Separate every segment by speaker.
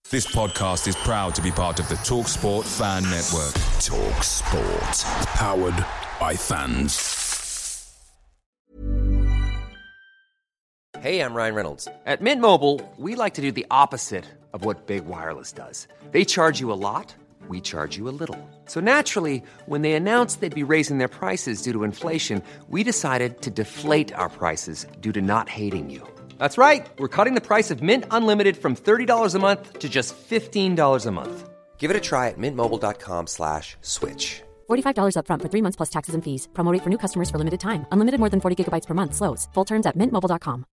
Speaker 1: This podcast is proud to be part of the TalkSport Fan Network. TalkSport. Powered by fans.
Speaker 2: Hey, I'm Ryan Reynolds. At Mint Mobile, we like to do the opposite of what Big Wireless does. They charge you a lot, we charge you a little. So naturally, when they announced they'd be raising their prices due to inflation, we decided to deflate our prices due to not hating you. That's right. We're cutting the price of Mint Unlimited from $30 a month to just $15 a month. Give it a try at mintmobile.com/switch.
Speaker 3: $45 up front for 3 months plus taxes and fees. Promo rate for new customers for limited time. Unlimited more than 40 gigabytes per month. Slows full terms at mintmobile.com.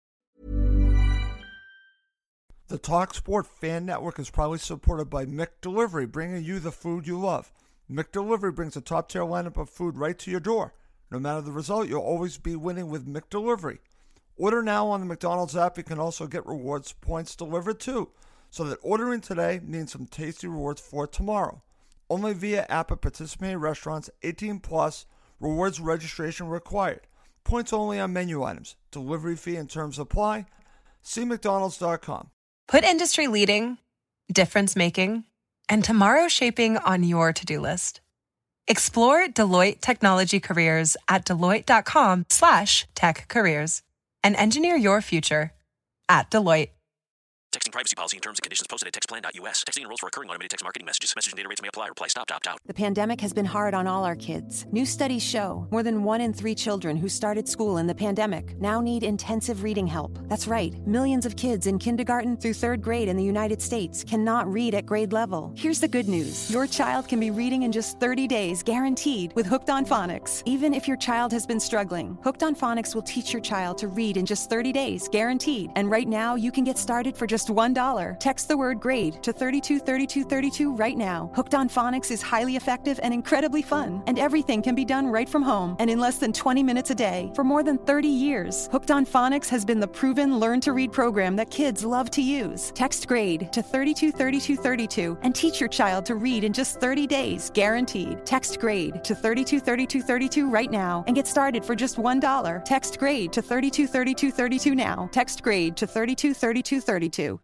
Speaker 4: The TalkSport Fan Network is proudly supported by McDelivery, bringing you the food you love. McDelivery brings a top-tier lineup of food right to your door. No matter the result, you'll always be winning with McDelivery. Order now on the McDonald's app. You can also get rewards points delivered too, so that ordering today means some tasty rewards for tomorrow. Only via app at participating restaurants. 18 plus. Rewards registration required. Points only on menu items. Delivery fee and terms apply. See mcdonalds.com.
Speaker 5: Put industry leading, difference making, and tomorrow shaping on your to-do list. Explore Deloitte Technology Careers at deloitte.com/tech careers. And engineer your future at Deloitte.
Speaker 6: Texting privacy policy and terms and conditions posted at textplan.us. Texting enrolls for recurring automated text marketing messages. Message and data rates may apply. Reply stop to opt out.
Speaker 7: The pandemic has been hard on all our kids. New studies show more than 1 in 3 children who started school in the pandemic now need intensive reading help. That's right. Millions of kids in kindergarten through 3rd grade in the United States cannot read at grade level. Here's the good news. Your child can be reading in just 30 days, guaranteed, with Hooked on Phonics. Even if your child has been struggling, Hooked on Phonics will teach your child to read in just 30 days, guaranteed. And right now, you can get started for just $1. Text the word GRADE to 323232 right now. Hooked on Phonics is highly effective and incredibly fun, and everything can be done right from home and in less than 20 minutes a day for more than 30 years. Hooked on Phonics has been the proven learn-to-read program that kids love to use. Text GRADE to 323232 and teach your child to read in just 30 days, guaranteed. Text GRADE to 323232 right now and get started for just $1. Text GRADE to 323232 now. Text GRADE to 323232.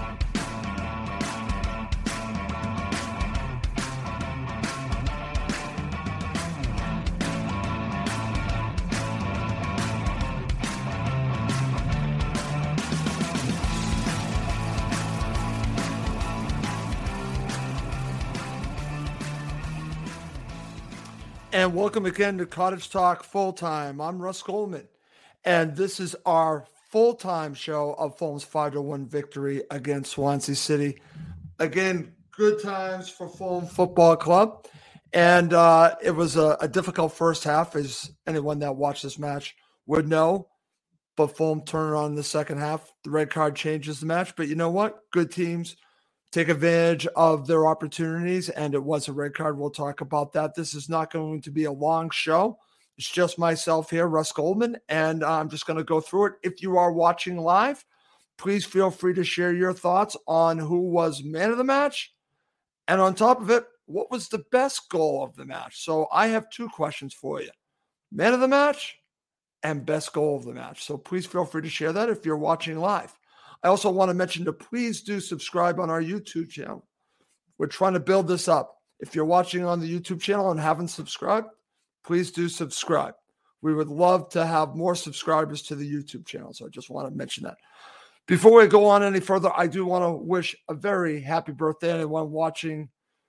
Speaker 4: And welcome again to Cottage Talk Full Time. I'm Russ Goldman, and this is our full-time show of Fulham's 5-1 victory against Swansea City. Again, good times for Fulham Football Club, and it was a difficult first half, as anyone that watched this match would know. But Fulham turned on in the second half. The red card changes the match, but you know what? Good teams take advantage of their opportunities, and it was a red card. We'll talk about that. This is not going to be a long show. It's just myself here, Russ Goldman, and I'm just going to go through it. If you are watching live, please feel free to share your thoughts on who was man of the match, and on top of it, what was the best goal of the match. So I have 2 questions for you. Man of the match and best goal of the match. So please feel free to share that if you're watching live. I also want to mention to please do subscribe on our YouTube channel. We're trying to build this up. If you're watching on the YouTube channel and haven't subscribed, please do subscribe. We would love to have more subscribers to the YouTube channel. So I just want to mention that. Before we go on any further, I do want to wish a very happy birthday. Anyone watching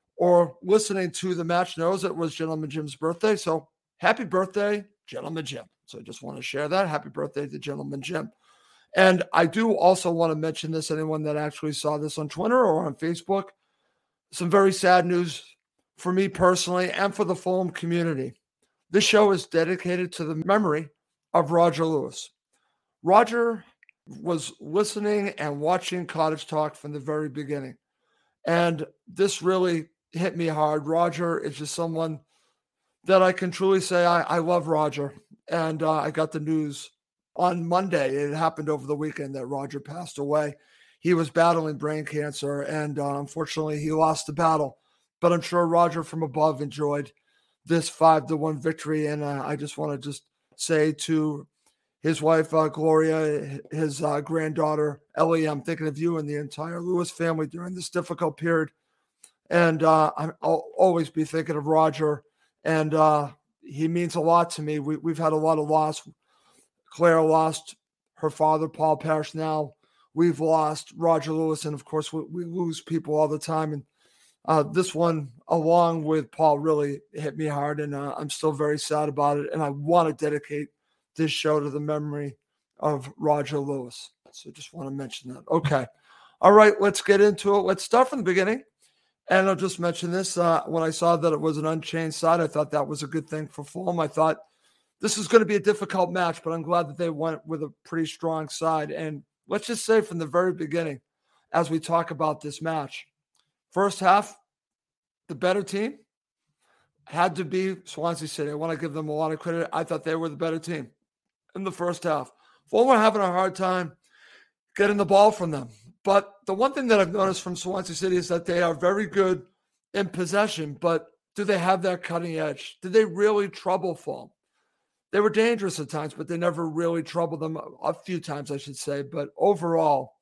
Speaker 4: or listening to the match knows it was Gentleman Jim's birthday. So happy birthday, Gentleman Jim. So I just want to share that. Happy birthday to Gentleman Jim. And I do also want to mention this, anyone that actually saw this on Twitter or on Facebook, some very sad news for me personally and for the Fulham community. This show is dedicated to the memory of Roger Lewis. Roger was listening and watching Cottage Talk from the very beginning. And this really hit me hard. Roger is just someone that I can truly say I love Roger. And I got the news on Monday. It happened over the weekend that Roger passed away. He was battling brain cancer, and unfortunately, he lost the battle. But I'm sure Roger from above enjoyed this 5-1 victory. And I just want to say to his wife, Gloria, his granddaughter, Ellie. I'm thinking of you and the entire Lewis family during this difficult period. And I'll always be thinking of Roger. And he means a lot to me. We've had a lot of loss. Claire lost her father, Paul Parrish. Now we've lost Roger Lewis. And, of course, we lose people all the time. And this one, along with Paul, really hit me hard. And I'm still very sad about it. And I want to dedicate this show to the memory of Roger Lewis. So just want to mention that. Okay. All right, let's get into it. Let's start from the beginning. And I'll just mention this. When I saw that it was an unchanged side, I thought that was a good thing for Fulham. I thought this is going to be a difficult match, but I'm glad that they went with a pretty strong side. And let's just say from the very beginning, as we talk about this match, first half, the better team had to be Swansea City. I want to give them a lot of credit. I thought they were the better team in the first half. Fulham were having a hard time getting the ball from them. But the one thing that I've noticed from Swansea City is that they are very good in possession, but do they have that cutting edge? Did they really trouble Fulham? They were dangerous at times, but they never really troubled them. A few times, I should say. But overall,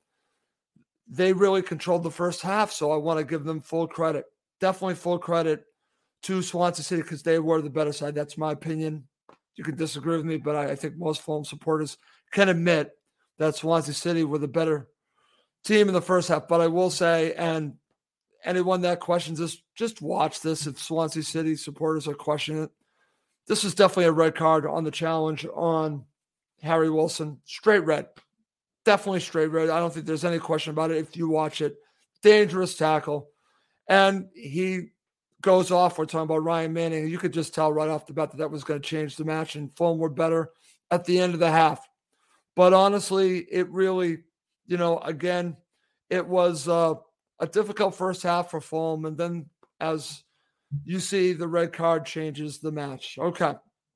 Speaker 4: they really controlled the first half, so I want to give them full credit. Definitely full credit to Swansea City because they were the better side. That's my opinion. You can disagree with me, but I think most Fulham supporters can admit that Swansea City were the better team in the first half. But I will say, and anyone that questions this, just watch this. If Swansea City supporters are questioning it, this is definitely a red card on the challenge on Harry Wilson. Straight red. Definitely straight red. I don't think there's any question about it if you watch it. Dangerous tackle. And he goes off. We're talking about Ryan Manning. You could just tell right off the bat that that was going to change the match, and Fulham were better at the end of the half. But honestly, it really, again, it was a difficult first half for Fulham. And then as you see, the red card changes the match. Okay.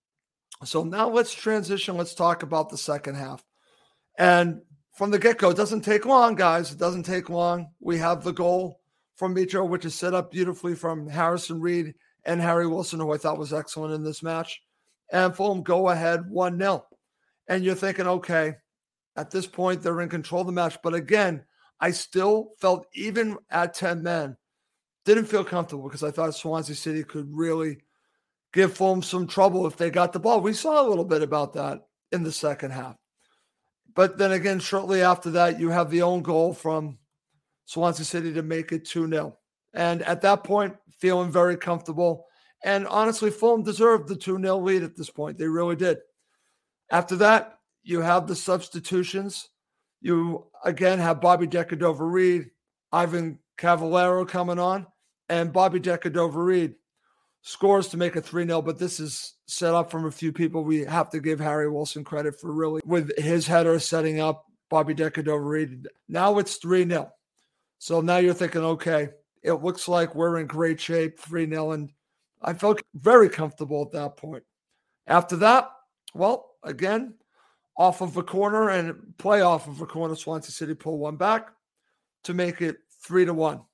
Speaker 4: So now let's transition. Let's talk about the second half. And from the get-go, it doesn't take long, guys. It doesn't take long. We have the goal from Mitro, which is set up beautifully from Harrison Reed and Harry Wilson, who I thought was excellent in this match. And Fulham go ahead 1-0. And you're thinking, okay, at this point, they're in control of the match. But again, I still felt, even at 10 men, didn't feel comfortable because I thought Swansea City could really give Fulham some trouble if they got the ball. We saw a little bit about that in the second half. But then again, shortly after that, you have the own goal from Swansea City to make it 2-0. And at that point, feeling very comfortable. And honestly, Fulham deserved the 2-0 lead at this point. They really did. After that, you have the substitutions. You, again, have Bobby Decordova-Reid, Ivan Cavallero coming on, and Bobby Decordova-Reid scores to make it 3-0, but this is set up from a few people. We have to give Harry Wilson credit for really, with his header, setting up Bobby Decordova-Reid. Now it's 3-0. So now you're thinking, okay, it looks like we're in great shape, 3-0, and I felt very comfortable at that point. After that, well, again, off of a corner and play off of a corner, Swansea City pull one back to make it 3-1.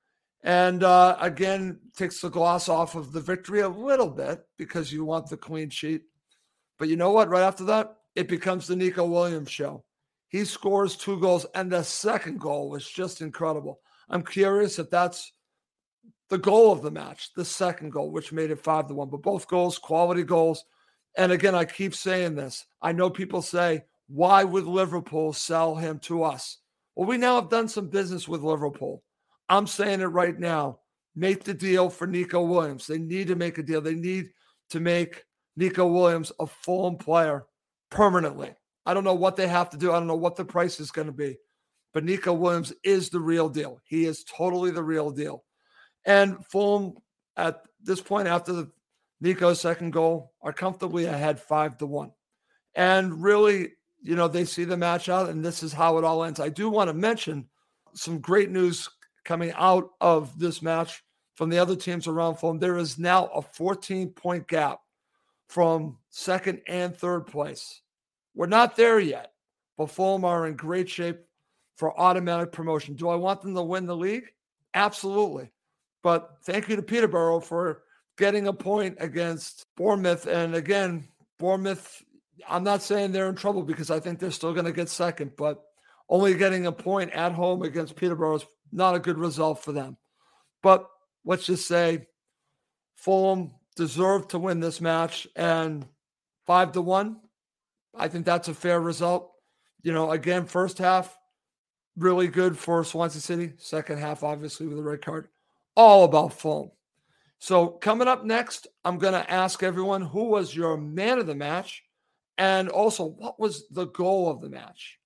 Speaker 4: And again, takes the gloss off of the victory a little bit because you want the clean sheet. But you know what? Right after that, it becomes the Nico Williams show. He scores 2 goals, and the second goal was just incredible. I'm curious if that's the goal of the match, the second goal, which made it 5-1. But both goals, quality goals. And again, I keep saying this. I know people say, why would Liverpool sell him to us? Well, we now have done some business with Liverpool. I'm saying it right now. Make the deal for Nico Williams. They need to make a deal. They need to make Nico Williams a Fulham player permanently. I don't know what they have to do. I don't know what the price is going to be. But Nico Williams is the real deal. He is totally the real deal. And Fulham, at this point, after Nico's second goal, are comfortably ahead 5-1. And really, they see the match out, and this is how it all ends. I do want to mention some great news coming out of this match from the other teams around Fulham. There is now a 14-point gap from second and third place. We're not there yet, but Fulham are in great shape for automatic promotion. Do I want them to win the league? Absolutely. But thank you to Peterborough for getting a point against Bournemouth. And again, Bournemouth, I'm not saying they're in trouble because I think they're still going to get second, but only getting a point at home against Peterborough is not a good result for them. But let's just say Fulham deserved to win this match, and 5-1, I think that's a fair result. Again, first half, really good for Swansea City. Second half, obviously, with the red card. All about Fulham. So coming up next, I'm going to ask everyone who was your man of the match, and also what was the goal of the match.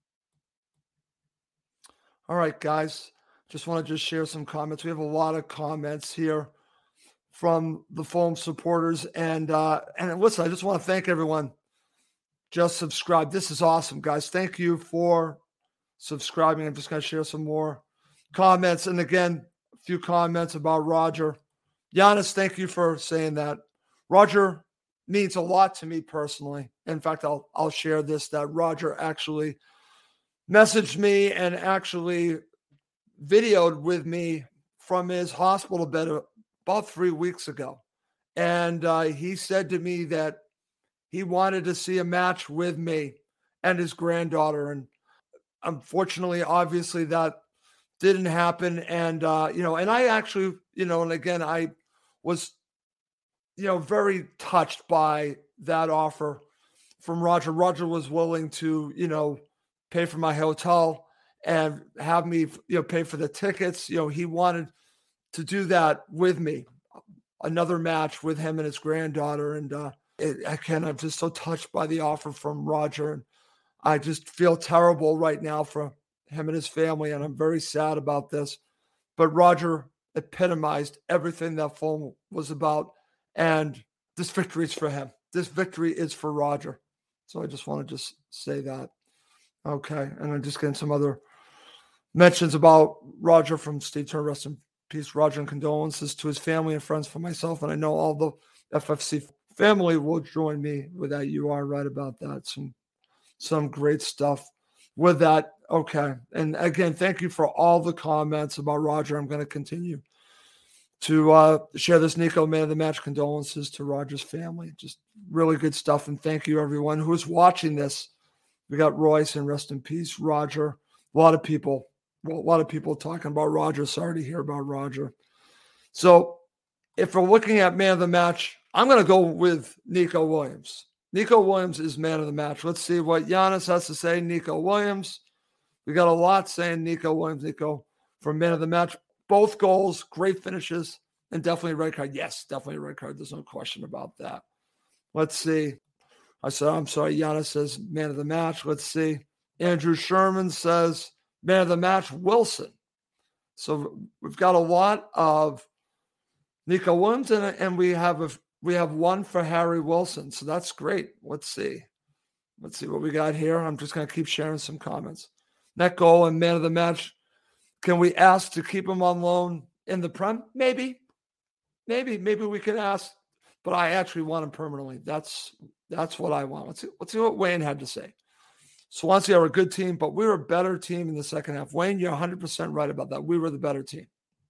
Speaker 4: All right, guys, just want to share some comments. We have a lot of comments here from the Fulham supporters, and listen, I just want to thank everyone. Just subscribe. This is awesome, guys. Thank you for subscribing. I'm just going to share some more comments, and again, a few comments about Roger. Giannis, thank you for saying that. Roger means a lot to me personally. In fact, I'll share this, that Roger actually messaged me and actually videoed with me from his hospital bed about 3 weeks ago. And he said to me that he wanted to see a match with me and his granddaughter. And unfortunately, obviously, that didn't happen. And, and I actually, and again, I was, very touched by that offer from Roger. Roger was willing to, pay for my hotel and have me, pay for the tickets. He wanted to do that with me, another match with him and his granddaughter. And I'm just so touched by the offer from Roger. And I just feel terrible right now for him and his family. And I'm very sad about this. But Roger epitomized everything that Fulham was about. And this victory is for him. This victory is for Roger. So I just want to just say that. Okay. And I'm just getting some other mentions about Roger from Steve Turner. Rest in peace, Roger, and condolences to his family and friends, for myself. And I know all the FFC family will join me with that. You are right about that. Some great stuff with that. Okay. And again, thank you for all the comments about Roger. I'm going to continue to share this. Nico, man of the match, condolences to Roger's family. Just really good stuff. And thank you, everyone who's watching this. We got Royce, and rest in peace, Roger. A lot of people talking about Roger. Sorry to hear about Roger. So if we're looking at man of the match, I'm going to go with Nico Williams. Nico Williams is man of the match. Let's see what Giannis has to say. Nico Williams. We got a lot saying Nico Williams, Nico, for man of the match. Both goals, great finishes, and definitely a red card. Yes, definitely a red card. There's no question about that. Let's see. I'm sorry. Giannis says man of the match. Let's see. Andrew Sherman says man of the match, Wilson. So we've got a lot of Nico Williams, and we have one for Harry Wilson. So that's great. Let's see what we got here. I'm just going to keep sharing some comments. Net goal and man of the match. Can we ask to keep him on loan in the Prem? Maybe we can ask, but I actually want him permanently. That's what I want. Let's see what Wayne had to say. Swansea are a good team, but we were a better team in the second half. Wayne, you're 100% right about that. We were the better team.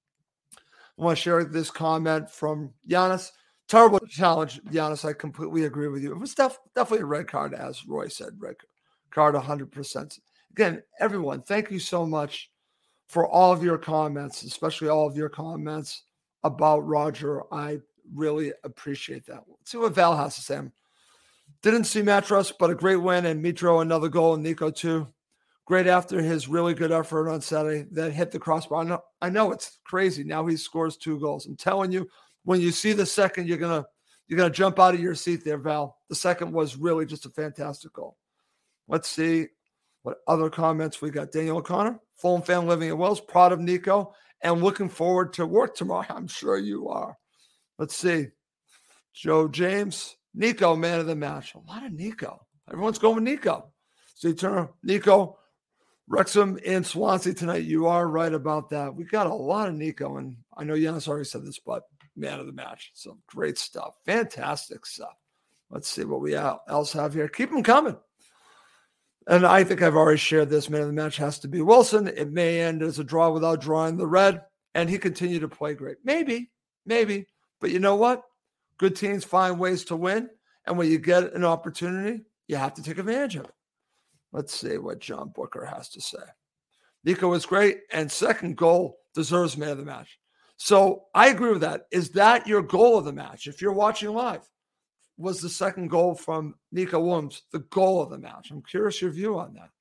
Speaker 4: I want to share this comment from Giannis. Terrible challenge, Giannis. I completely agree with you. It was definitely a red card, as Roy said. Red card 100%. Again, everyone, thank you so much for all of your comments, especially all of your comments about Roger. I really appreciate that. Let's see what Val has to say. Didn't see Matros, but a great win, and Mitro another goal, and Nico too. Great after his really good effort on Saturday that hit the crossbar. I know it's crazy. Now he scores 2 goals. I'm telling you, when you see the second, you're gonna jump out of your seat there, Val. The second was really just a fantastic goal. Let's see what other comments we got. Daniel O'Connor, Fulham fan living in Wales, proud of Nico and looking forward to work tomorrow. I'm sure you are. Let's see. Joe James, Nico, man of the match. A lot of Nico. Everyone's going with Nico. Steve Turner, Nico, Wrexham and Swansea tonight. You are right about that. We got a lot of Nico, and I know Giannis already said this, but man of the match. So great stuff. Fantastic stuff. Let's see what we else have here. Keep them coming. And I think I've already shared this. Man of the match has to be Wilson. It may end as a draw without drawing the red, and he continued to play great. Maybe. But you know what? Good teams find ways to win, and when you get an opportunity, you have to take advantage of it. Let's see what John Booker has to say. Nico was great, and second goal deserves man of the match. So I agree with that. Is that your goal of the match? If you're watching live, was the second goal from Nico Williams the goal of the match? I'm curious your view on that.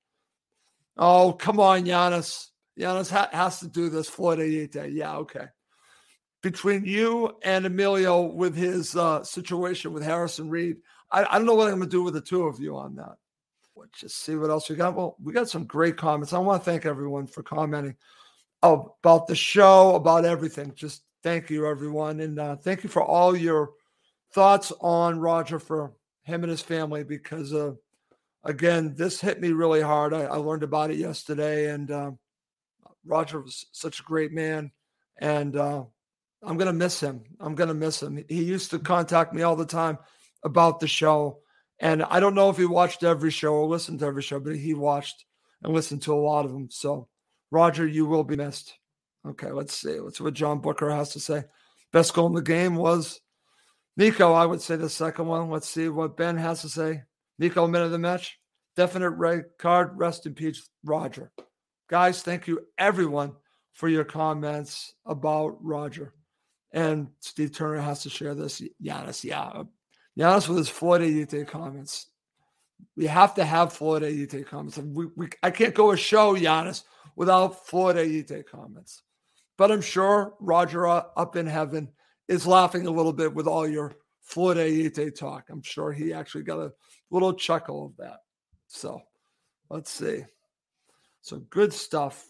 Speaker 4: Oh, come on, Giannis. Giannis has to do this. Floyd Ayite. Yeah, okay. Between you and Emilio with his situation with Harrison Reed, I don't know what I'm going to do with the two of you on that. Let's just see what else we got. Well, we got some great comments. I want to thank everyone for commenting about the show, about everything. Just thank you, everyone. And thank you for all your thoughts on Roger, for him and his family, because, again, this hit me really hard. I learned about it yesterday, and Roger was such a great man, and I'm going to miss him. I'm going to miss him. He used to contact me all the time about the show, and I don't know if he watched every show or listened to every show, but he watched and listened to a lot of them. So, Roger, you will be missed. Okay, let's see. Let's see what John Booker has to say. Best goal in the game was Nico. I would say the second one. Let's see what Ben has to say. Nico, minute of the match. Definite red card. Rest in peace, Roger. Guys, thank you, everyone, for your comments about Roger. And Steve Turner has to share this. Giannis, yeah. Giannis with his Floyd Ayite comments. We have to have Floyd Ayite comments. I can't go a show, Giannis, without Floyd Ayite comments. But I'm sure Roger up in heaven is laughing a little bit with all your Floyd Ayite talk. I'm sure he actually got a little chuckle of that. So let's see. So good stuff.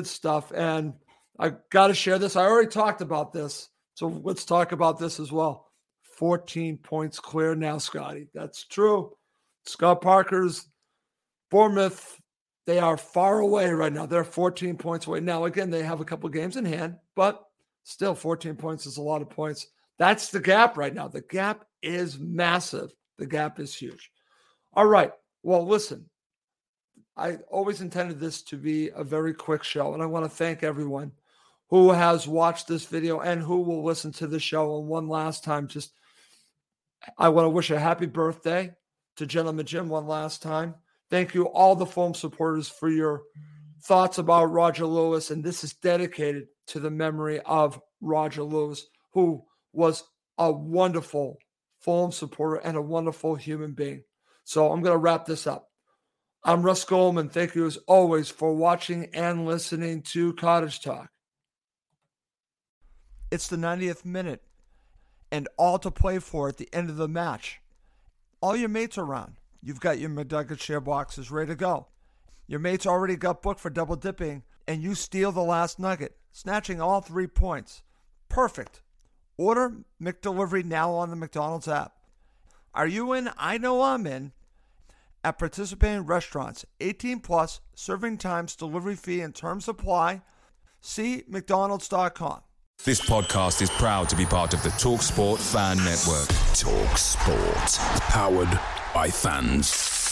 Speaker 4: And I got to share this. I already talked about this. So let's talk about this as well. 14 points clear now, Scotty. That's true. Scott Parker's Bournemouth, they are far away right now. They're 14 points away. Now, again, they have a couple games in hand, but still 14 points is a lot of points. That's the gap right now. The gap is massive. The gap is huge. All right. Well, listen, I always intended this to be a very quick show, and I want to thank everyone who has watched this video and who will listen to the show. And one last time, I want to wish a happy birthday to Gentleman Jim one last time. Thank you, all the Fulham supporters, for your thoughts about Roger Lewis. And this is dedicated to the memory of Roger Lewis, who was a wonderful Fulham supporter and a wonderful human being. So I'm going to wrap this up. I'm Russ Goldman. Thank you, as always, for watching and listening to Cottage Talk. It's the 90th minute, and all to play for at the end of the match. All your mates are around. You've got your McNugget share boxes ready to go. Your mates already got booked for double dipping, and you steal the last nugget, snatching all 3 points. Perfect. Order McDelivery now on the McDonald's app. Are you in? I know I'm in. At participating restaurants, 18 plus, serving times, delivery fee, and terms apply. See McDonald's.com.
Speaker 1: This podcast is proud to be part of the TalkSport Fan Network. TalkSport. Powered by fans.